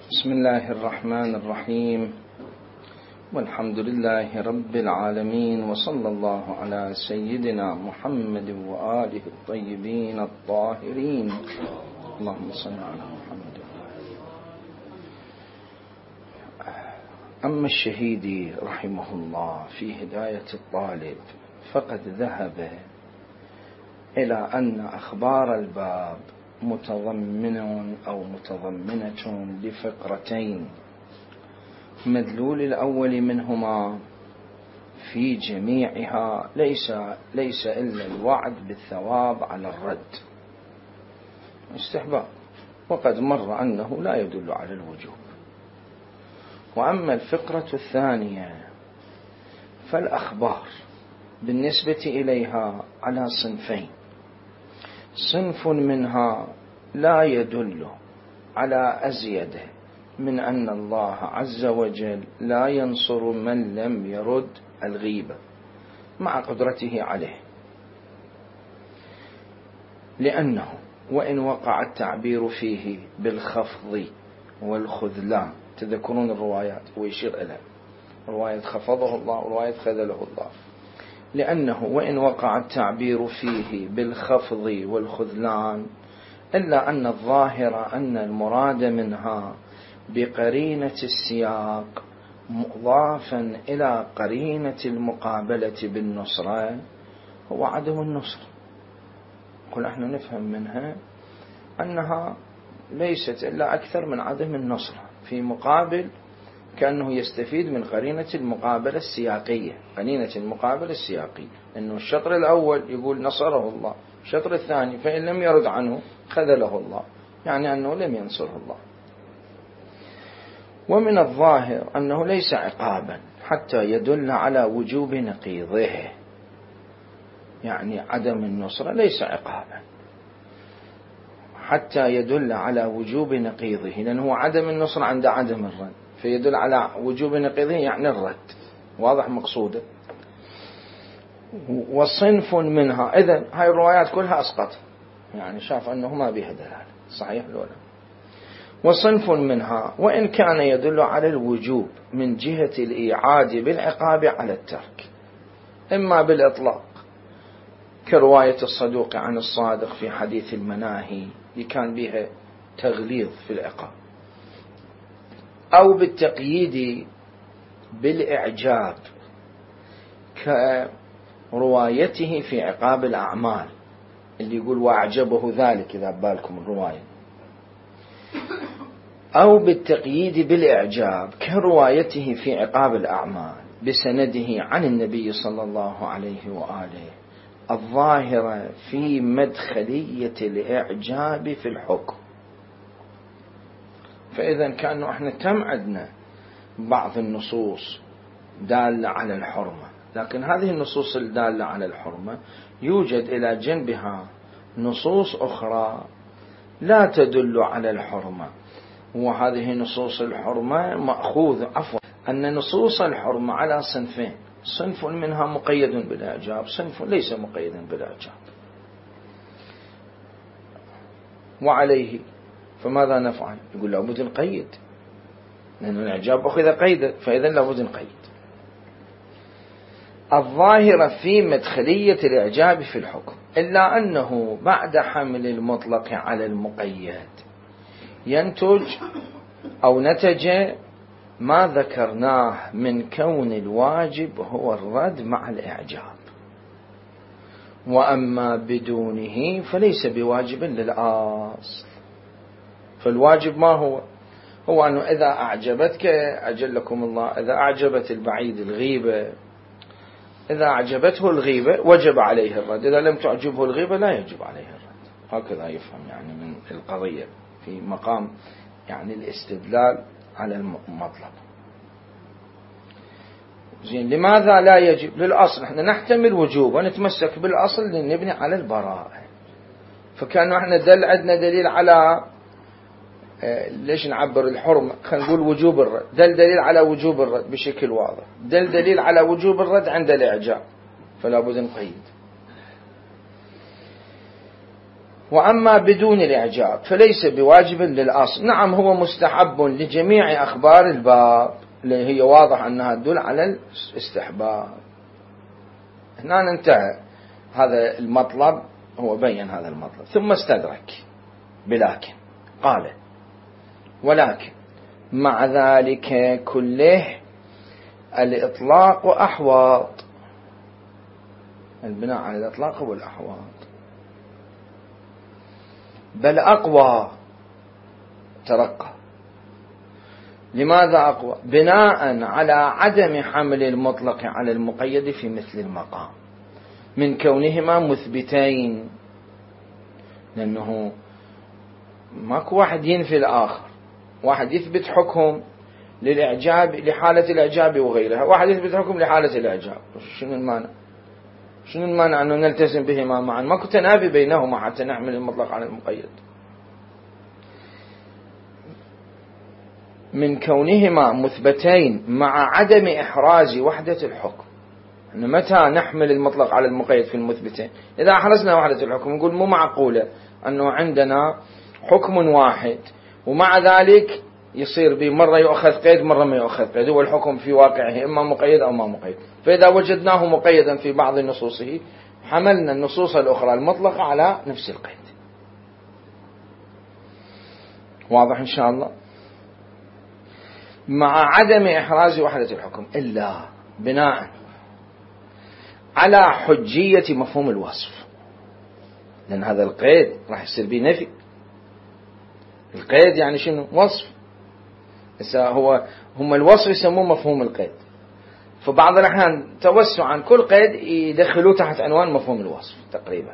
بسم الله الرحمن الرحيم، والحمد لله رب العالمين، وصلى الله على سيدنا محمد وآله الطيبين الطاهرين. اللهم صل على محمد. أما الشهيد رحمه الله في هداية الطالب فقد ذهب إلى أن أخبار الباب متضمن أو متضمنة لفقرتين، مدلول الأول منهما في جميعها ليس إلا الوعد بالثواب على الرد استحباب، وقد مر أنه لا يدل على الوجوب. وأما الفقرة الثانية فالأخبار بالنسبة إليها على صنفين: صنف منها لا يدل على أزيده من أن الله عز وجل لا ينصر من لم يرد الغيبة مع قدرته عليه، لأنه وإن وقع التعبير فيه بالخفض والخذلان، تذكرون الروايات ويشير إليها، رواية خفضه الله ورواية خذله الله، لأنه وإن وقع التعبير فيه بالخفض والخذلان إلا أن الظاهر أن المراد منها بقرينة السياق مضافا إلى قرينة المقابلة بالنصرة هو عدم النصر. قل احنا نفهم منها أنها ليست إلا أكثر من عدم النصر، في مقابل كأنه يستفيد من قرينة المقابلة السياقية. قرينة المقابلة السياقية أنه الشطر الأول يقول نصره الله، الشطر الثاني فإن لم يرد عنه خذله الله، يعني أنه لم ينصره الله. ومن الظاهر أنه ليس عقابا حتى يدل على وجوب نقيضه، يعني عدم النصرة ليس عقابا حتى يدل على وجوب نقيضه، لأنه عدم النصر عند عدم الرد، فيدل على وجوب نقيضه يعني الرد. واضح مقصوده؟ وصنف منها، إذن هاي الروايات كلها أسقط، يعني شاف أنه ما بها دلالة، صحيح لولا. وصنف منها وإن كان يدل على الوجوب من جهة الإيعاد بالعقاب على الترك، إما بالإطلاق كرواية الصدوق عن الصادق في حديث المناهي اللي كان بها تغليظ في العقاب، أو بالتقييد بالإعجاب كروايته في عقاب الأعمال اللي يقول وأعجبه ذلك إذا بالكم الرواية، أو بالتقييد بالإعجاب كروايته في عقاب الأعمال بسنده عن النبي صلى الله عليه وآله الظاهرة في مدخلية الإعجاب في الحكم. فإذا كانوا احنا تم عندنا بعض النصوص دالة على الحرمة، لكن هذه النصوص الدالة على الحرمة يوجد إلى جنبها نصوص أخرى لا تدل على الحرمة، وهذه نصوص الحرمة أن نصوص الحرمة على صنفين: صنف منها مقيد بالإعجاب، صنف ليس مقيدا بالإعجاب. وعليه فماذا نفعل؟ يقول لابد نقيد، لأن الإعجاب أخذ قيدا، فإذا لابد نقيد. الظاهرة في مدخلية الإعجاب في الحكم، إلا أنه بعد حمل المطلق على المقيد ينتج أو نتج ما ذكرناه من كون الواجب هو الرد مع الإعجاب، وأما بدونه فليس بواجب للأصل. فالواجب ما هو؟ هو أنه إذا أعجبتك أجلكم الله، إذا أعجبت البعيد الغيبة، إذا أعجبته الغيبة وجب عليه الرد، إذا لم تعجبه الغيبة لا يجب عليه الرد. هكذا يفهم يعني من القضية في مقام يعني الاستدلال على المطلب. زين، لماذا لا يجب؟ للأصل احنا نحتمل وجوب ونتمسك بالأصل لنبني على البراءة. فكانوا احنا عندنا دليل على ليش نعبر الحرمة، خلينا نقول وجوب الرد، دليل على وجوب الرد بشكل واضح، دليل على وجوب الرد عند الإعجاب، فلا بد نقيد. وأما بدون الإعجاب فليس بواجب للأصل. نعم هو مستحب لجميع أخبار الباب اللي هي واضح أنها تدل على الاستحباب. هنا انتهى هذا المطلب، هو بين هذا المطلب ثم استدرك بلكن قال: ولكن مع ذلك كله الإطلاق أحوط. البناء على الإطلاق هو الأحوط، بل أقوى، ترقى. لماذا أقوى؟ بناء على عدم حمل المطلق على المقيد في مثل المقام من كونهما مثبتين، لأنه ماكو واحد ينفي الآخر. واحد يثبت حكم للإعجاب لحالة الإعجاب وغيرها، واحد يثبت حكم لحالة الإعجاب. شنو المانع؟ شنو المانع أنه نلتزم بهما معا؟ ماكو تنافي بينهما حتى نحمل المطلق على المقيد. من كونهما مثبتين مع عدم إحراز وحدة الحكم. أن متى نحمل المطلق على المقيد في المثبتين؟ إذا أحرزنا وحدة الحكم نقول مو معقولة أنه عندنا حكم واحد ومع ذلك يصير بمرة يؤخذ قيد مرة ما يؤخذ قيد، هو الحكم في واقعه إما مقيد أو ما مقيد. فإذا وجدناه مقيدا في بعض نصوصه حملنا النصوص الأخرى المطلقة على نفس القيد. واضح إن شاء الله؟ مع عدم إحراز وحدة الحكم إلا بناء على حجية مفهوم الوصف، لأن هذا القيد راح يصير به نفي. القيد يعني شنو؟ وصف. هم الوصف يسموه مفهوم القيد، فبعض الأحيان توسعا كل قيد يدخلوه تحت عنوان مفهوم الوصف تقريبا.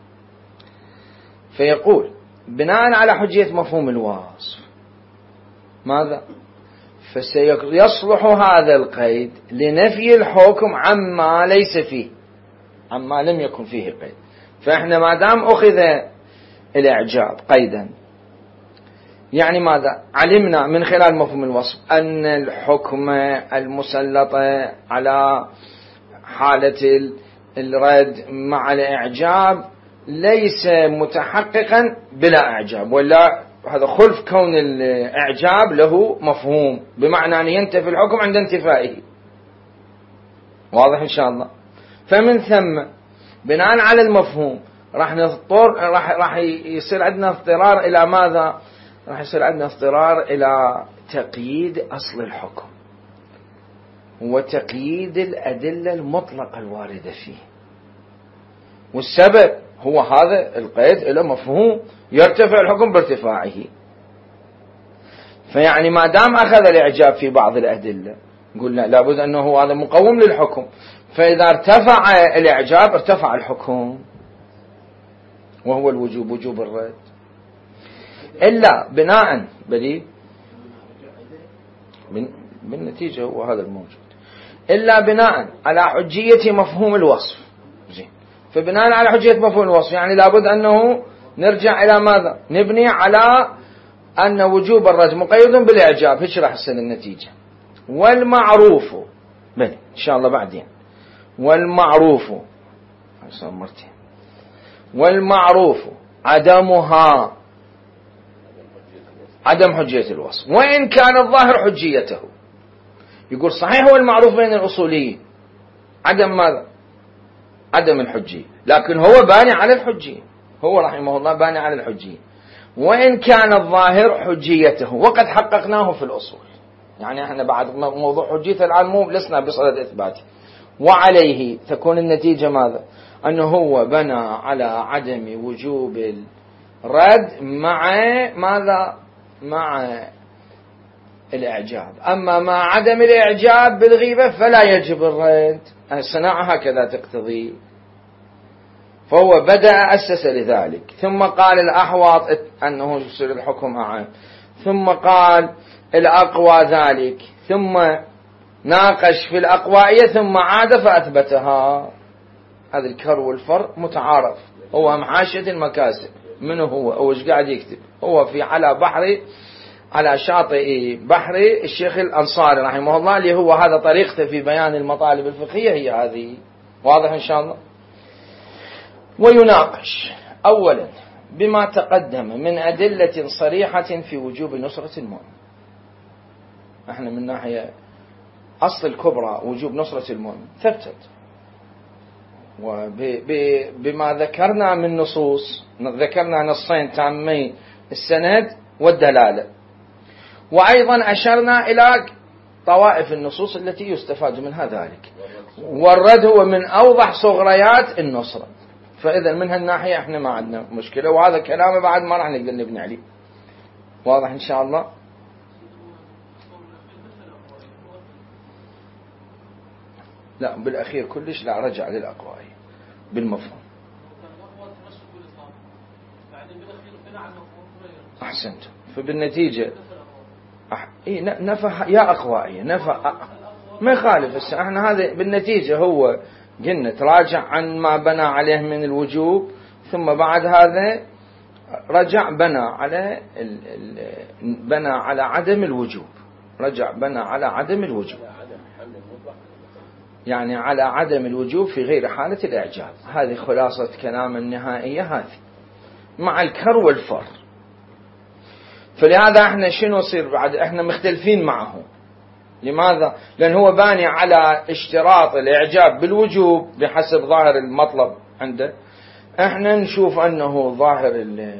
فيقول بناء على حجية مفهوم الوصف ماذا؟ فسيصلح هذا القيد لنفي الحكم عما ليس فيه، عما لم يكن فيه قيد. فإحنا ما دام أخذ الإعجاب قيدا، يعني ماذا؟ علمنا من خلال مفهوم الوصف أن الحكم المسلط على حالة الرد مع الإعجاب ليس متحققا بلا إعجاب، ولا هذا خلف كون الإعجاب له مفهوم، بمعنى أن ينتفي الحكم عند انتفائه. واضح إن شاء الله؟ فمن ثم بناء على المفهوم راح يصير عندنا اضطرار إلى ماذا؟ راح يصير عندنا اضطرار إلى تقييد أصل الحكم وتقييد الأدلة المطلقة الواردة فيه. والسبب هو هذا القيد إلى مفهوم يرتفع الحكم بارتفاعه. فيعني ما دام أخذ الإعجاب في بعض الأدلة قلنا لابد أنه هذا مقوم للحكم، فإذا ارتفع الإعجاب ارتفع الحكم، وهو الوجوب، وجوب الرد. إلا بناء بدي بالنتيجة هو هذا الموجود، إلا بناء على حجية مفهوم الوصف. زين، فبناء على حجية مفهوم الوصف يعني لابد أنه نرجع إلى ماذا؟ نبني على أن وجوب الرد مقيد بالإعجاب. هيك راح تصل النتيجة. والمعروف بل إن شاء الله بعدين. والمعروف عدمها عدم حجية الوصف، وإن كان الظاهر حجيته. يقول صحيح هو المعروف بين الأصوليين عدم ماذا؟ عدم الحجية، لكن هو باني على الحجية، هو رحمه الله باني على الحجية، وإن كان الظاهر حجيته، وقد حققناه في الأصول. يعني احنا بعد موضوع حجية الآن مو لسنا بصدد إثباته. وعليه تكون النتيجة ماذا؟ أنه هو بنى على عدم وجوب الرد مع ماذا؟ مع الإعجاب. أما مع عدم الإعجاب بالغيبة فلا يجب الرد. الصناعة هكذا تقتضي. فهو بدأ أسس لذلك، ثم قال الأحوط أنه يصير الحكم أعم، ثم قال الأقوى ذلك، ثم ناقش في الأقوائية، ثم عاد فأثبتها. هذا الكر والفر متعارف. هو محاشية المكاسب. منه هو إيش قاعد يكتب؟ هو في على شاطئ بحر الشيخ الأنصاري رحمه الله، اللي هو هذا طريقته في بيان المطالب الفقهية هي هذه. واضح إن شاء الله؟ ويناقش أولا بما تقدم من أدلة صريحة في وجوب نصرة المؤمن. احنا من ناحية أصل الكبرى وجوب نصرة المؤمن ثبتت، وبما ذكرنا من نصوص، ذكرنا نصين تامين السند والدلالة، وأيضا أشرنا إلى طوائف النصوص التي يستفاد منها ذلك، والرد هو من أوضح صغريات النصرة. فإذا من هالناحية احنا ما عندنا مشكلة، وهذا كلامه بعد ما راح نقدر نبني عليه. واضح إن شاء الله؟ لا بالأخير كلش لا، رجع للأقوال بالمفهوم. أحسنت. فبالنتيجة نفى يا أقوائي نفى ما يخالف. هسه احنا هذا بالنتيجة هو قلنا تراجع عن ما بنى عليه من الوجوب، ثم بعد هذا رجع بنى على عدم الوجوب، رجع بنى على عدم الوجوب، يعني على عدم الوجوب في غير حالة الإعجاب. هذه خلاصة كلام النهائية هذه مع الكر والفر. فلهذا احنا شنو يصير بعد؟ احنا مختلفين معه. لماذا؟ لأن هو باني على اشتراط الإعجاب بالوجوب بحسب ظاهر المطلب عنده. احنا نشوف أنه ظاهر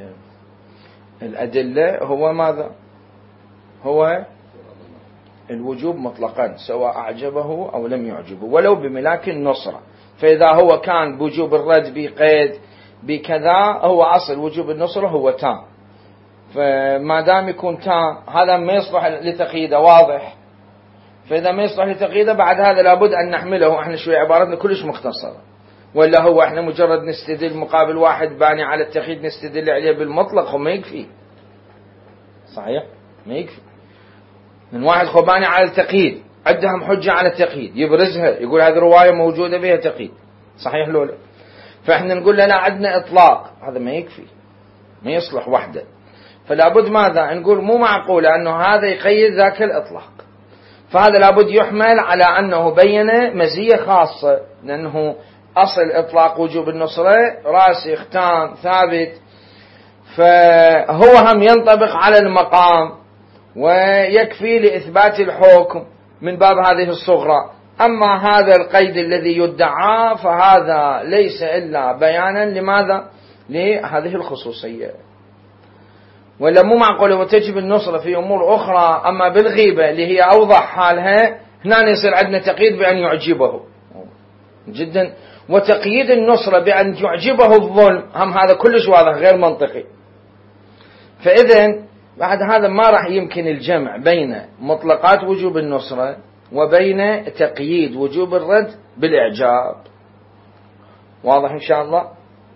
الأدلة هو ماذا؟ هو الوجوب مطلقا سواء أعجبه أو لم يعجبه ولو بملاك النصرة. فإذا هو كان بوجوب الرد بقيد بكذا، هو أصل وجوب النصرة هو تام. فما دام يكون تام هذا ما يصلح لتقييده، واضح. فإذا ما يصلح لتقييده بعد هذا لابد أن نحمله. احنا شوي عبارتنا كلش مختصرة، ولا هو احنا مجرد نستدل مقابل واحد باني على التقييد نستدل عليه بالمطلق وما يكفي. صحيح ما يكفي. من واحد خباني على التقييد عندهم حجة على التقييد يبرزها، يقول هذه رواية موجودة بها تقييد، صحيح لولا؟ فإحنا نقول له لا عندنا إطلاق، هذا ما يكفي، ما يصلح وحده. فلابد ماذا نقول؟ مو معقول أنه هذا يقيد ذاك الإطلاق، فهذا لابد يحمل على أنه بين مزية خاصة، لأنه أصل إطلاق وجوب النصرة راسخ تام ثابت، فهو هم ينطبق على المقام ويكفي لإثبات الحكم من باب هذه الصغرى. أما هذا القيد الذي يدعى فهذا ليس إلا بيانا لماذا؟ لهذه الخصوصية. ولا مو معقول وتجب النصرة في أمور أخرى، أما بالغيبة اللي هي أوضح حالها هنا يصير عندنا تقييد بأن يعجبه جدا، وتقييد النصرة بأن يعجبه الظلم هم هذا كلش واضح غير منطقي. فإذن بعد هذا ما راح يمكن الجمع بين مطلقات وجوب النصرة وبين تقييد وجوب الرد بالإعجاب. واضح إن شاء الله؟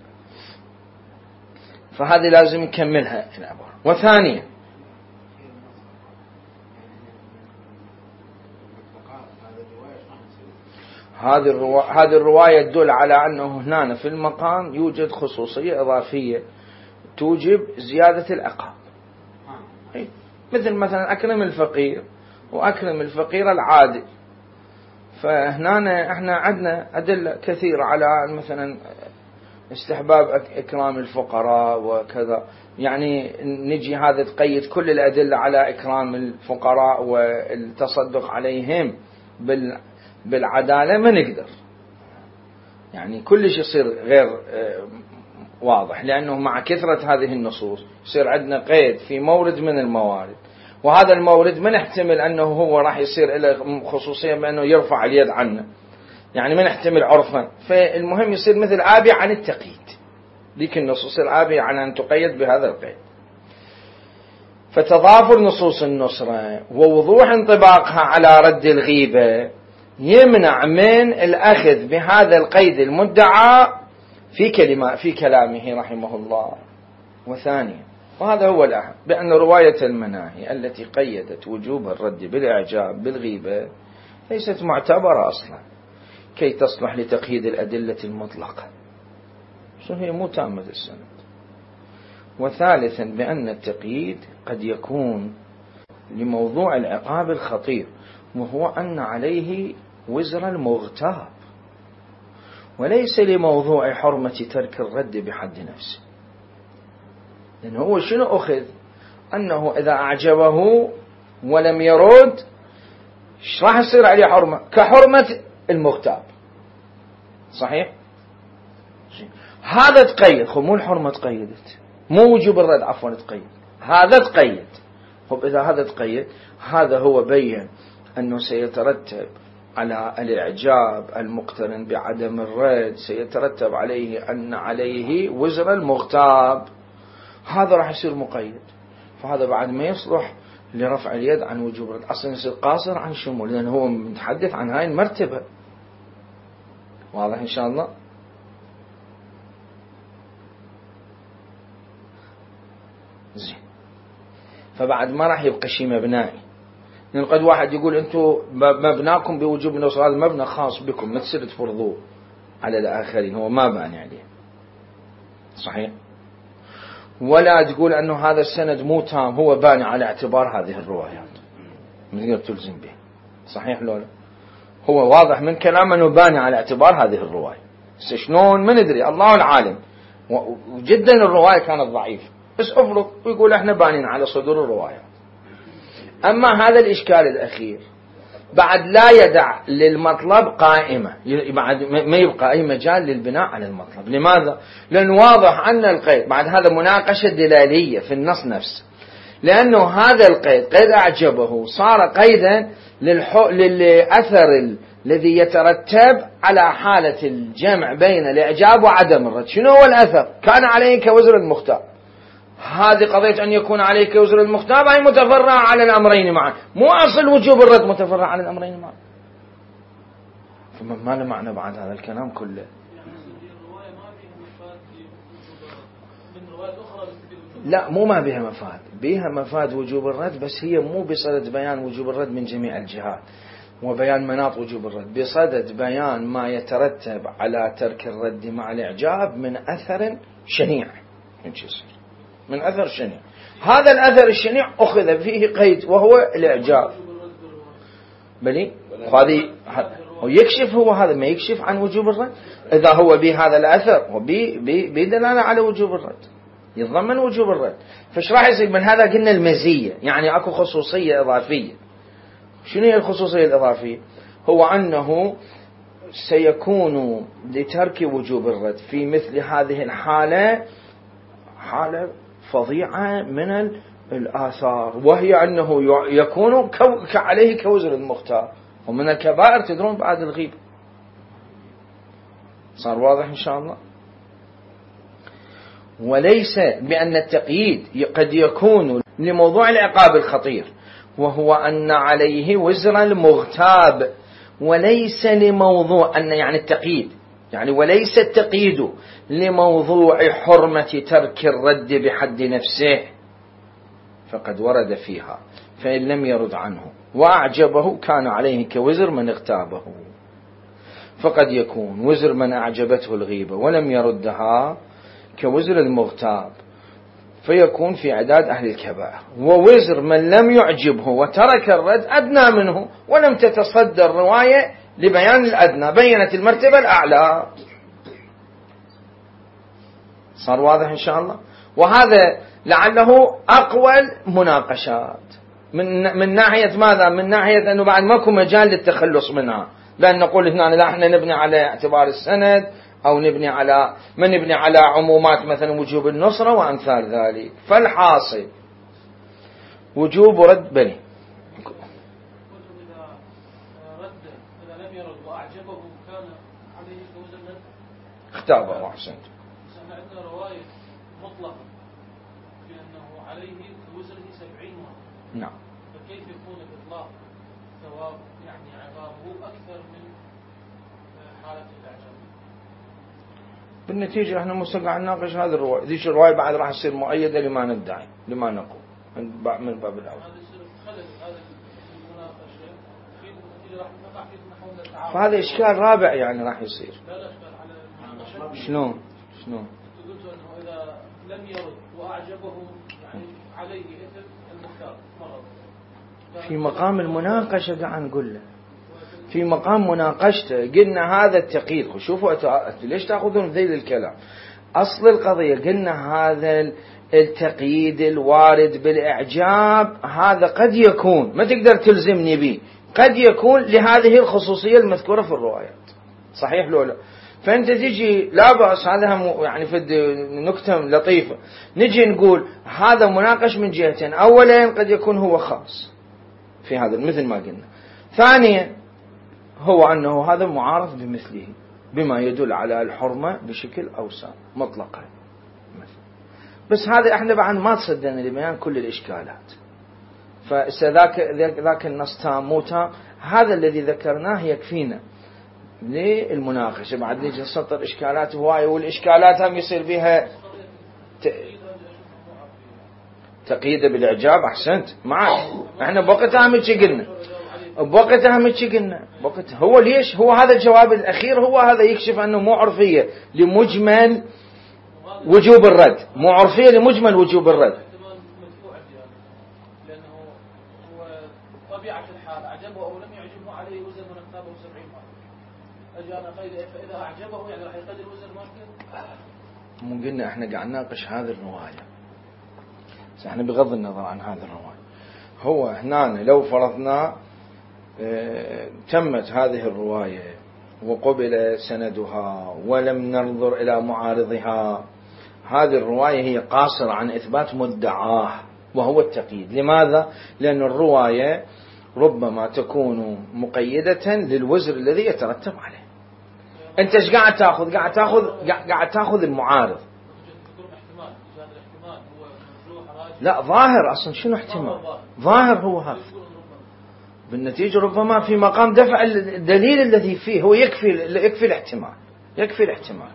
فهذه لازم نكملها العبارة. وثانيا هذه الرواية تدل على أنه هنا في المقام يوجد خصوصية إضافية توجب زيادة العقاب، مثلا أكرم الفقير وأكرم الفقير العادل. فهنا احنا عندنا أدلة كثيرة على مثلا استحباب إكرام الفقراء وكذا، يعني نجي هذا تقيد كل الأدلة على إكرام الفقراء والتصدق عليهم بالعدالة ما نقدر، يعني كل شيء يصير غير واضح، لأنه مع كثرة هذه النصوص يصير عندنا قيد في مورد من الموارد، وهذا المورد ما نحتمل أنه هو راح يصير له خصوصية بأنه يرفع اليد عنه، يعني ما نحتمل عرفا. فالمهم يصير مثل عابي عن التقييد، ذيك النصوص يصير عابي عن أن تقيد بهذا القيد. فتضافر نصوص النصرة ووضوح انطباقها على رد الغيبة يمنع من الأخذ بهذا القيد المدعى في كلامه رحمه الله. وثانيا وهذا هو الأهم، بأن رواية المناهي التي قيدت وجوب الرد بالإعجاب بالغيبة ليست معتبرة أصلا كي تصلح لتقييد الأدلة المطلقة، هي مو تامة السند. وثالثا بأن التقييد قد يكون لموضوع العقاب الخطير، وهو أن عليه وزر المغتاب، وليس لموضوع حرمة ترك الرد بحد نفسه. لأنه هو شنو أخذ؟ أنه إذا أعجبه ولم يرد ايش راح يصير عليه حرمة؟ كحرمة المغتاب. صحيح؟ هذا تقيد. مو الحرمة تقيدت، مو وجوب الرد، عفوا تقيد، هذا تقيد. إذا هذا تقيد، هذا هو بين أنه سيترتب على الإعجاب المقترن بعدم الرد، سيترتب عليه أن عليه وزر المغتاب. هذا راح يصير مقيد، فهذا بعد ما يصلح لرفع اليد عن وجوب الرد، أصلا يصير قاصر عن شمول، لأنه هو متحدث عن هاي المرتبة. واضح إن شاء الله؟ زين. فبعد ما راح يبقى شيء مبنائي، لأن قد واحد يقول أنتم مبناكم بوجوب النصر، هذا المبنى خاص بكم، ما تصير تفرضوه على الآخرين، هو ما باني عليه. صحيح؟ ولا تقول أنه هذا السند مو تام، هو باني على اعتبار هذه الروايات، من تلزم به. صحيح لولا؟ هو واضح من كلام أنه باني على اعتبار هذه الرواية. شلون ما ندري، الله العالم. وجدا الرواية كانت ضعيفة، بس أفرض ويقول احنا بانين على صدور الروايات. أما هذا الإشكال الأخير بعد لا يدع للمطلب قائمة، بعد ما يبقى أي مجال للبناء على المطلب. لماذا؟ لأن واضح أن القيد بعد هذا مناقشة دلالية في النص نفسه، لأنه هذا القيد قيد أعجبه صار قيدا للأثر الذي يترتب على حالة الجمع بين الإعجاب وعدم الرد. شنو هو الأثر؟ كان عليك وزر المختار. هذه قضية أن يكون عليك وزر المختار هي متفرعة على الأمرين معا، مو أصل وجوب الرد متفرع على الأمرين معا. فما له معنى بعد هذا الكلام كله؟ لا، مو ما بها مفاد، بها مفاد وجوب الرد، بس هي مو بصدد بيان وجوب الرد من جميع الجهات وبيان مناط وجوب الرد، بصدد بيان ما يترتب على ترك الرد مع الإعجاب من أثر شنيع. من أثر شنيع، هذا الأثر الشنيع أخذ فيه قيد وهو الإعجاب. بلي هذه يكشف، هو هذا ما يكشف عن وجوب الرد إذا هو بهذا الأثر وبدلالة على وجوب الرد، يتضمن وجوب الرد. فايش راح يصير من هذا؟ قلنا المزية، يعني أكو خصوصية إضافية. شنو هي الخصوصية الإضافية؟ هو أنه سيكون لترك وجوب الرد في مثل هذه الحالة حالة فظيعة من الآثار، وهي أنه يكون عليه كوزر المختار، ومن الكبائر تدرون بعد الغيبة. صار واضح إن شاء الله؟ وليس بأن التقييد قد يكون لموضوع العقاب الخطير، وهو أن عليه وزر المغتاب، وليس لموضوع أن يعني التقييد، يعني وليس التقييد لموضوع حرمة ترك الرد بحد نفسه، فقد ورد فيها، فإن لم يرد عنه وأعجبه كان عليه كوزر من اغتابه. فقد يكون وزر من أعجبته الغيبة ولم يردها كوزر المغتاب، فيكون في عداد أهل الكبائر. ووزر من لم يعجبه وترك الرد أدنى منه، ولم تتصدر الرواية لبيان الأدنى، بينت المرتبة الأعلى. صار واضح إن شاء الله؟ وهذا لعله أقوى مناقشات من ناحية ماذا؟ من ناحية أنه بعد ماكو مجال للتخلص منها، بأن نقول هنا لا احنا نبني على اعتبار السند، أو نبني على عمومات مثلا وجوب النصرة وأمثال ذلك. فالحاصل وجوب رد بني إذا لم يرد وأعجبه كان عليه كوزر من اختابه. وأحسنت. عندنا رواية مطلقة بأنه عليه وزره 70 مرة. نعم. فكيف يكون الإطلاق ثواب يعني عقابه أكثر من حالة الإعجاب؟ بالنتيجة احنا مستقع نناقش هذه الرواية. ذيش الرواية بعد راح تصير مؤيدة لما ندعي، لما نقول من باب الأول. فهذا إشكال رابع يعني راح يصير. شلون؟ قلت أنه إذا لم يرد وأعجبه يعني عليه إثم المختار مرض. في مقام المناقشة قاعد نقول له، في مقام مناقشته قلنا هذا التقييد. شوفوا ليش تأخذون ذيل الكلام؟ أصل القضية قلنا هذا التقييد الوارد بالإعجاب هذا قد يكون ما تقدر تلزمني به، قد يكون لهذه الخصوصية المذكورة في الروايات، صحيح لو لا؟ فأنت تجي لا بأس، هذا يعني في نكتة لطيفة، نجي نقول هذا مناقش من جهتين، أولا قد يكون هو خاص في هذا مثل ما قلنا، ثانيا هو أنه هذا معارض بمثله بما يدل على الحرمة بشكل أوسع مطلقا. بس هذا احنا بعد ما تصدقنا لبيان كل الإشكالات، فذاك النص تام مو تام، هذا الذي ذكرناه يكفينا للمناقشة. بعد نيجي نسطر إشكالات هواية، والإشكالات هم يصير بها تقييد بالإعجاب. أحسنت معك، احنا بوقتها هم قلنا، بوقتها هم قلنا بوقت هو ليش هو هذا الجواب الأخير هو هذا يكشف أنه مو عرفية لمجمل وجوب الرد، مو عرفية لمجمل وجوب الرد. لأنه هو طبيعة الحال أعجبه أو لم يعجبه عليه وزن من أكتابه 70 مرة. أجانا قيد فإذا أعجبه يعني راح يقدر وزن مرة. مو قلنا احنا قاعد نناقش هذه الرواية، بس احنا بغض النظر عن هذه الرواية، هو هنا لو فرضنا تمت هذه الرواية وقبل سندها ولم ننظر إلى معارضها، هذه الرواية هي قاصرة عن إثبات مدعاه وهو التقييد. لماذا؟ لأن الرواية ربما تكون مقيدة للوزر الذي يترتب عليه. أنت ايش قاعد تأخذ؟ قاعد تأخذ المعارض. لا ظاهر أصلا، شنو احتمال؟ ظاهر هو هذا، بالنتيجة ربما في مقام دفع الدليل الذي فيه هو يكفي الاحتمال، يكفي الاحتمال.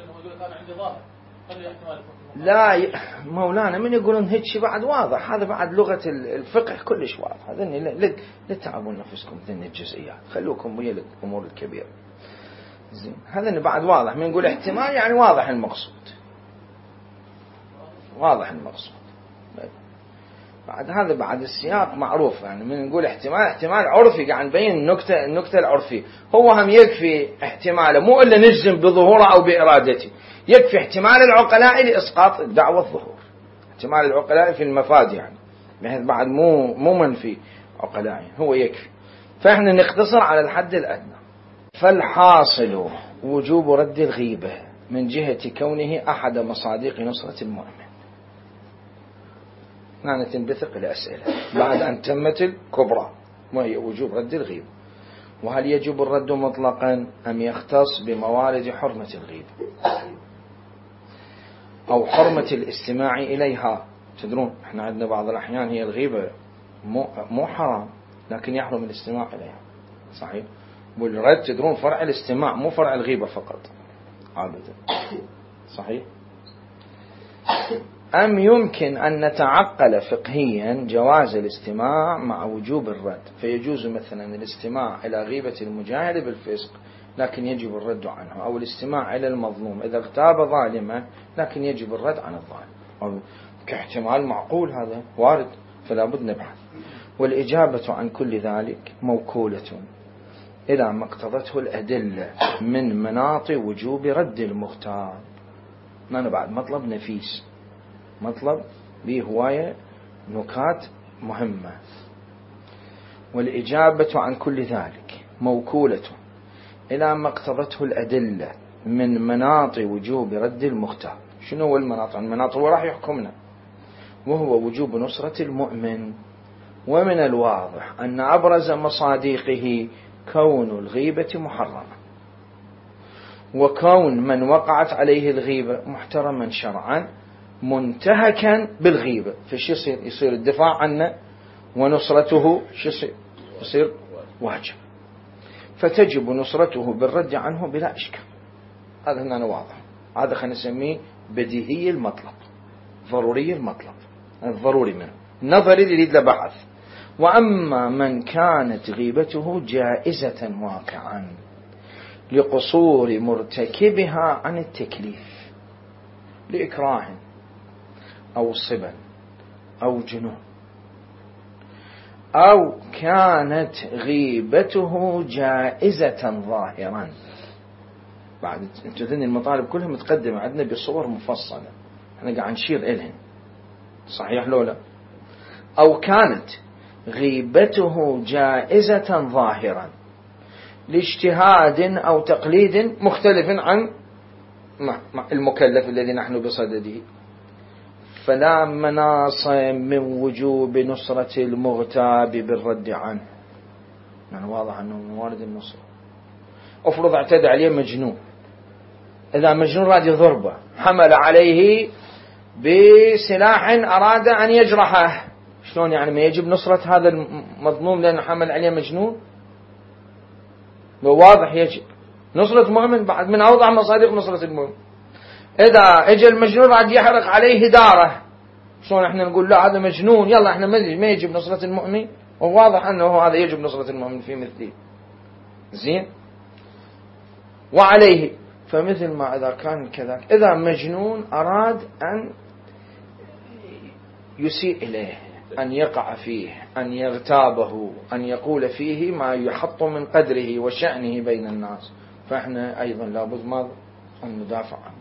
لا مولانا من يقولون هيك شيء بعد واضح، هذا بعد لغة الفقه كلش واضح، هذا لا تتعبون نفسكم ذني الجزئيات، خلوكم ويا الأمور الكبيرة. زين هذا بعد واضح، من نقول احتمال يعني واضح المقصود، واضح المقصود. بعد هذا بعد السياق معروف، يعني من نقول احتمال عرفي قاعد نبين النكتة العرفية، هو هم يكفي احتماله، مو إلا نجزم بظهوره أو بإرادته، يكفي احتمال العقلاء لإسقاط الدعوة الظهور، احتمال العقلاء في المفاد يعني بحيث بعد مو منفي عقلاء، هو يكفي. فإحنا نختصر على الحد الأدنى. فالحاصل وجوب رد الغيبة من جهة كونه أحد مصادق نصرة المؤمن. نحن تنبثق الأسئلة بعد أن تمت الكبرى، وهي وجوب رد الغيبة، وهل يجب الرد مطلقا أم يختص بموارد حرمة الغيبة أو حرمة الاستماع إليها؟ تدرون احنا عندنا بعض الأحيان هي الغيبة مو حرام لكن يحرم الاستماع إليها، صحيح؟ والرد تدرون فرع الاستماع مو فرع الغيبة فقط عادة، صحيح؟ أم يمكن أن نتعقل فقهيا جواز الاستماع مع وجوب الرد، فيجوز مثلا الاستماع إلى غيبة المجاهر بالفسق لكن يجب الرد عنه، أو الاستماع إلى المظلوم إذا اغتاب ظالما لكن يجب الرد عن الظالم، أو كاحتمال معقول هذا وارد، فلا بد نبحث. والإجابة عن كل ذلك موكولة إلى ما اقتضته الأدلة من مناط وجوب رد المختار. أنا بعد مطلب نفيس، مطلب به هواية نكات مهمة. والإجابة عن كل ذلك موكولة إلى ما اقتضته الأدلة من مناط وجوب رد المختار. شنو هو المناط؟ المناط هو راح يحكمنا، وهو وجوب نصرة المؤمن. ومن الواضح أن أبرز مصادقه كون الغيبة محرمة، وكون من وقعت عليه الغيبة محترما شرعا منتهكا بالغيبة، فش يصير الدفاع عنه ونصرته يصير واجب، فتجب نصرته بالرد عنه بلا إشكال. هذا هنا واضح، هذا خلينا نسميه بديهي المطلب، ضروري المطلب، الضروري منه نظري يريد له بحث. وأما من كانت غيبته جائزة واقعا لقصور مرتكبها عن التكليف لإكراه أو صبا أو جنون، أو كانت غيبته جائزة ظاهرا. بعد انتو ذني المطالب كلها متقدمة عندنا بصور مفصلة، احنا قاعد نشير إلهن صحيح لولا؟ أو كانت غيبته جائزة ظاهرا لاجتهاد أو تقليد مختلف عن المكلف الذي نحن بصدده، فلا مناص من وجوب نصرة المغتاب بالرد عنه. يعني واضح أنه من وارد النصرة. أفرض اعتدى عليه مجنون، إذا مجنون راد يضربه، حمل عليه بسلاح أراد أن يجرحه، شلون يعني ما يجب نصرة هذا المظلوم لأنه حمل عليه مجنون؟ واضح يجب نصرة مؤمن، بعد من أوضح مصادق نصرة المؤمن. إذا اجى المجنون راد يحرق عليه داره، شلون احنا نقول لا هذا مجنون يلا احنا ما يجب نصرة المؤمن؟ وواضح أنه هذا يجب نصرة المؤمن في مثله. زين. وعليه فمثل ما إذا كان كذلك، إذا مجنون أراد أن يسيء إليه، أن يقع فيه، أن يغتابه، أن يقول فيه ما يحط من قدره وشأنه بين الناس، فإحنا أيضا لابد ماذا أن ندافع عنه.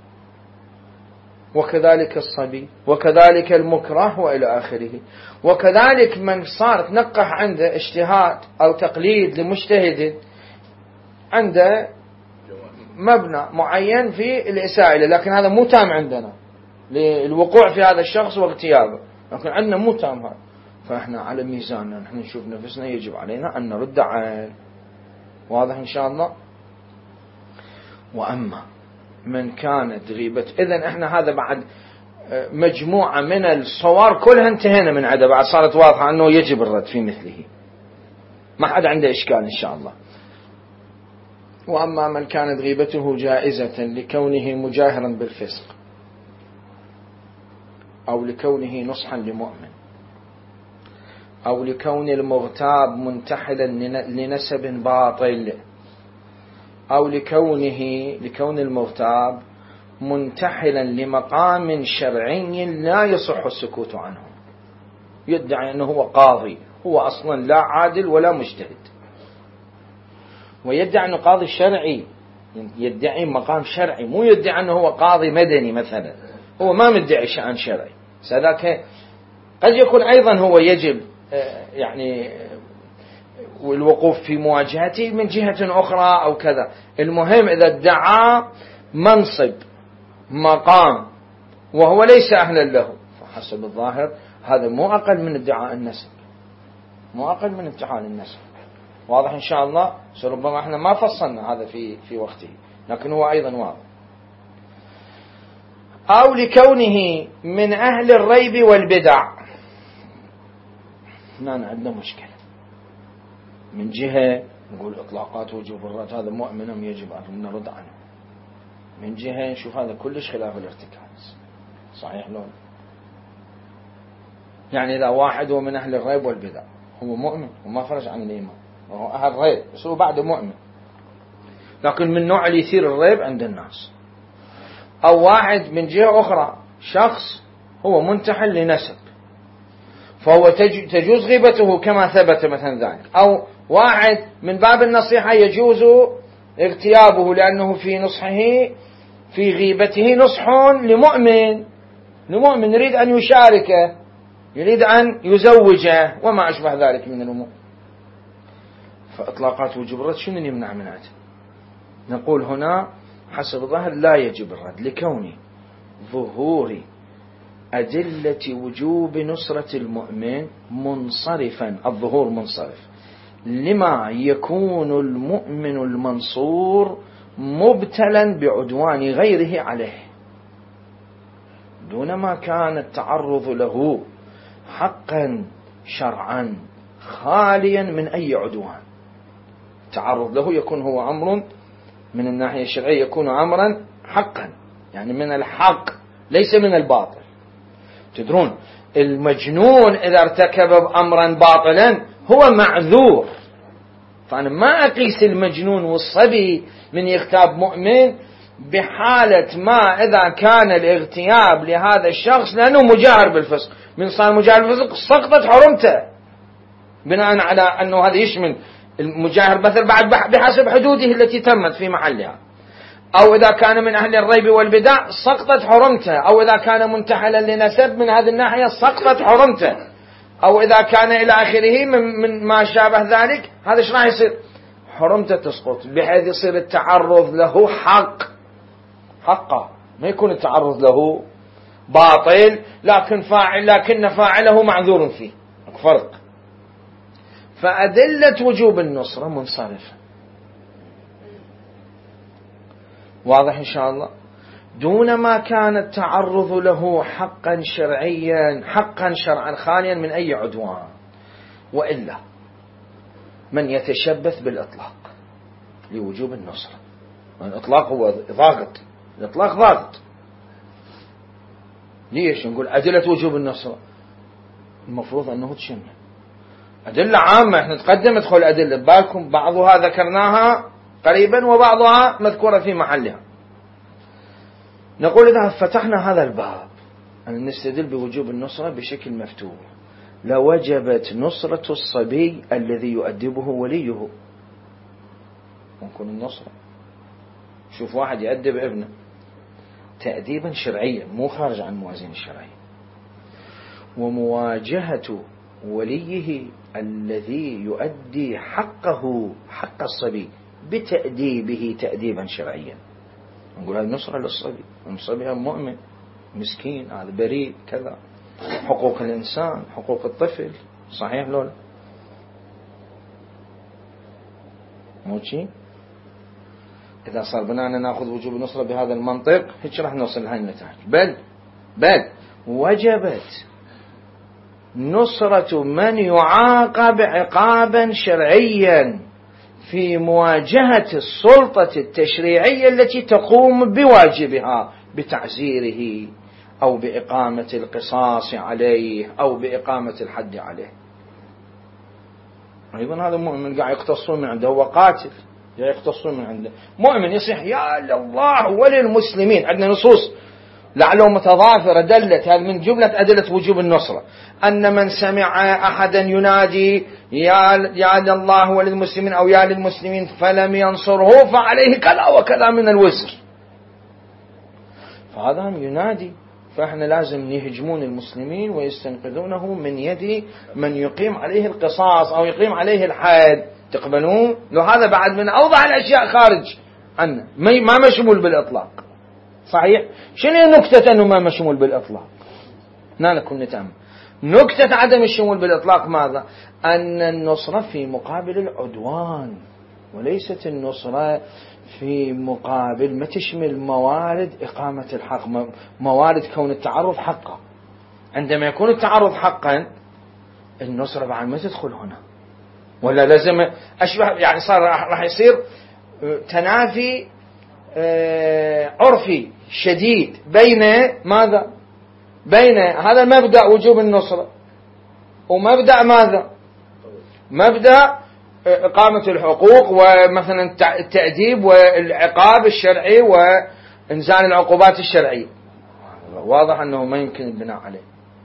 وكذلك الصبي، وكذلك المكره، وإلى آخره. وكذلك من صار تنقح عنده اجتهاد أو تقليد لمجتهد عنده مبنى معين في الإساءة، لكن هذا مو تام عندنا للوقوع في هذا الشخص واغتيابه، لكن عندنا مو تام هذا، فإحنا على ميزاننا نحن نشوف نفسنا يجب علينا أن نرد عنه. واضح إن شاء الله؟ وأما من كانت غيبة، إذن إحنا هذا بعد مجموعة من الصور كلها انتهينا من عدة، بعد صارت واضحة أنه يجب الرد في مثله، ما حد عنده إشكال إن شاء الله. وأما من كانت غيبته جائزة لكونه مجاهرا بالفسق أو لكونه نصحا لمؤمن أو لكون المغتاب منتحلا لنسب باطل أو لكون المغتاب منتحلا لمقام شرعي لا يصح السكوت عنه، يدعي أنه هو قاضي، هو أصلا لا عادل ولا مجتهد، ويدعي أنه قاضي شرعي، يدعي مقام شرعي، مو يدعي أنه هو قاضي مدني مثلا، هو ما مدعي شأن شرعي. سذاك قد يكون أيضا هو يجب يعني والوقوف في مواجهته من جهة أخرى أو كذا. المهم إذا ادعى منصب مقام وهو ليس أهلا له، فحسب الظاهر هذا مو أقل من ادعاء النسب، مو أقل من امتحان النسب. واضح إن شاء الله؟ ربما احنا ما فصلنا هذا في وقته، لكن هو أيضا واضح. أو لكونه من أهل الريب والبدع، هنا عندنا مشكلة. من جهة نقول إطلاقات وجوب الرد هذا مؤمن يجب أن نرد عنه، من جهة نشوف هذا كلش خلاف الارتكاز. صحيح لون؟ يعني إذا واحد هو من أهل الريب والبدع هو مؤمن وما خرج عن الإيمان، وهو أهل الريب بس هو بعده مؤمن، لكن من نوع اللي يثير الريب عند الناس. أو واحد من جهة أخرى شخص هو منتحل لنسب فهو تجوز غيبته كما ثبت مثلا ذلك. أو واحد من باب النصيحة يجوز اغتيابه لأنه في نصحه في غيبته نصح لمؤمن يريد أن يشاركه، يريد أن يزوجه وما أشبه ذلك من الأمور. فإطلاقات وجوب الرد شنو يمنع من هذا؟ نقول هنا حسب الظاهر لا يجب الرد لكون ظهور أدلة وجوب نصرة المؤمن منصرفا، الظهور منصرف لما يكون المؤمن المنصور مبتلا بعدوان غيره عليه دون ما كان التعرض له حقا شرعا خاليا من أي عدوان. التعرض له يكون هو أمر من الناحية الشرعية، يكون أمرا حقا يعني من الحق ليس من الباطل. تدرون المجنون إذا ارتكب أمرا باطلا هو معذور، فأنا ما أقيس المجنون والصبي من يغتاب مؤمن بحالة ما إذا كان الاغتياب لهذا الشخص لأنه مجاهر بالفسق. من صار مجاهر بالفسق سقطت حرمته بناء على أنه هذا يشمل المجاهر مثل بعد بحسب حدوده التي تمت في محلها. أو إذا كان من أهل الريب والبدع سقطت حرمته، أو إذا كان منتحلا لنسب من هذه الناحية سقطت حرمته، أو إذا كان إلى آخره من ما شابه ذلك، هذا إيش راح يصير؟ حرمته تسقط، بحيث يصير التعرض له حقه، ما يكون التعرض له باطل لكن فاعله معذور فيه، فرق. فأدلة وجوب النصرة منصرفة، واضح إن شاء الله، دون ما كان التعرض له حقا شرعيا، حقا شرعا خاليا من أي عدوان. وإلا من يتشبث بالإطلاق لوجوب النصرة، الإطلاق هو ضاغط، الإطلاق ضاغط. ليش نقول أدلة وجوب النصرة؟ المفروض أنه تشمل أدلة عامة، احنا نتقدم ندخل أدلة، بالكم بعضها ذكرناها قريبا وبعضها مذكورة في محلها. نقول إذا فتحنا هذا الباب أن نستدل بوجوب النصرة بشكل مفتوح، لوجبت نصرة الصبي الذي يؤدبه وليه. ممكن النصرة، شوف واحد يؤدب ابنه تأديبا شرعيا مو خارج عن موازين الشرعية، ومواجهة وليه الذي يؤدي حقه حق الصبي بتأديبه تأديبا شرعيا، نقول هذه نصرة للصبي، الصبي مؤمن مسكين، هذا بريء كذا، حقوق الإنسان، حقوق الطفل، صحيح لولا مو شيء؟ إذا صار بنانا نأخذ وجوب النصرة بهذا المنطق هيك راح نوصل لهذه النتائج. بل وجبت نصرة من يعاقب عقابا شرعيا في مواجهة السلطة التشريعية التي تقوم بواجبها بتعزيره أو بإقامة القصاص عليه أو بإقامة الحد عليه. أيضا هذا مؤمن قاعد يقتصون من عنده، هو قاتل يقتصون من عنده، مؤمن يصيح يا لله وللمسلمين. عندنا نصوص لعله متضافرة دلت هذا من جملة أدلة وجوب النصرة، أن من سمع أحدا ينادي يا لله وللمسلمين أو يا للمسلمين فلم ينصره فعليه كذا وكذا من الوزر. فهذا هم ينادي، فإحنا لازم يهجمون المسلمين ويستنقذونه من يد من يقيم عليه القصاص أو يقيم عليه الحد. تقبلون؟ لو هذا بعد من أوضح الأشياء خارج عنه، ما مشمول بالإطلاق. صحيح؟ شنو نكتة أنه ما مشمول بالإطلاق؟ نكون نتأمل نكتة عدم الشمول بالإطلاق ماذا؟ أن النصرة في مقابل العدوان، وليست النصرة في مقابل ما تشمل موارد إقامة الحق، موارد كون التعرض حقا. عندما يكون التعرض حقا النصرة بعد ما تدخل هنا، ولا لازم أشبه يعني صار راح يصير تنافي عرفي شديد بين ماذا؟ بين هذا المبدأ وجوب النصرة ومبدأ ماذا؟ مبدأ إقامة الحقوق ومثلا التأديب والعقاب الشرعي وإنزال العقوبات الشرعية. واضح أنه ما يمكن البناء عليه،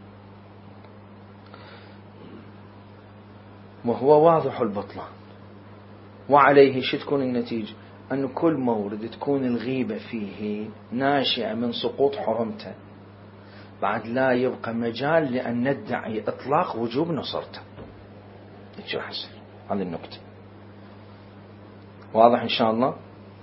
وهو واضح البطلان. وعليه شو تكون النتيجة؟ أن كل مورد تكون الغيبة فيه ناشئة من سقوط حرمته، بعد لا يبقى مجال لأن ندعي إطلاق وجوب نصرته. شو حصل؟ هذه النقطة واضح إن شاء الله.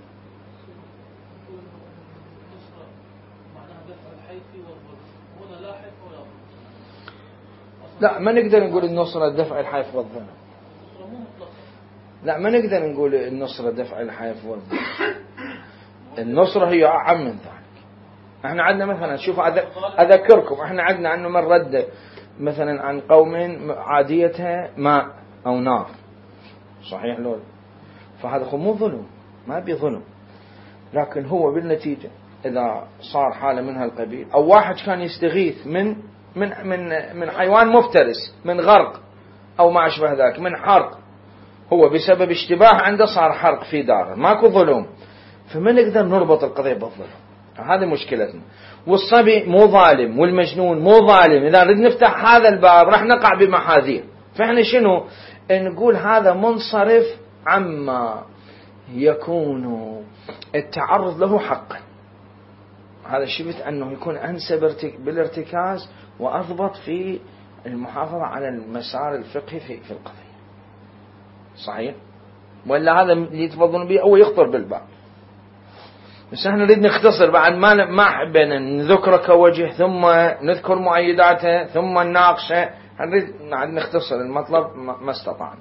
لا ما نقدر نقول النصرة دفع الحيف والظلم، لا ما نقدر نقول النصرة دفع الحيف والظلم. النصرة هي أعم من ذلك. احنا عندنا مثلا شوف أذكركم، احنا عندنا أنه من رد مثلا عن قوم عاديتها ماء أو نار، صحيح لول، فهذا مو ظلم، ما بظلم، لكن هو بالنتيجة إذا صار حالة منها القبيل، أو واحد كان يستغيث من حيوان مفترس، من غرق أو ما أشبه ذلك، من حرق، هو بسبب اشتباه عنده صار حرق في داره، ماكو ظلم، فما نقدر نربط القضية بالظلم. هذه مشكلتنا. والصبي مو ظالم والمجنون مو ظالم. إذا نريد نفتح هذا الباب راح نقع بمحاذير. فإحنا شنو نقول؟ هذا منصرف عما يكون التعرض له حقا. هذا شبت أنه يكون أنسب بالارتكاز وأضبط في المحافظة على المسار الفقهي في القضية. صحيح؟ ولا هذا اللي يتفضلون به أو يخطر بالبال. بس احنا نريد نختصر بعد ما حبينا نذكره كوجه ثم نذكر مؤيداته ثم نناقشه. نريد نختصر المطلب ما استطعنا.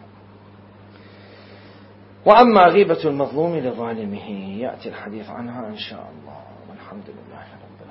وأما غيبة المظلوم لظالمه يأتي الحديث عنها إن شاء الله، والحمد لله رب العالمين.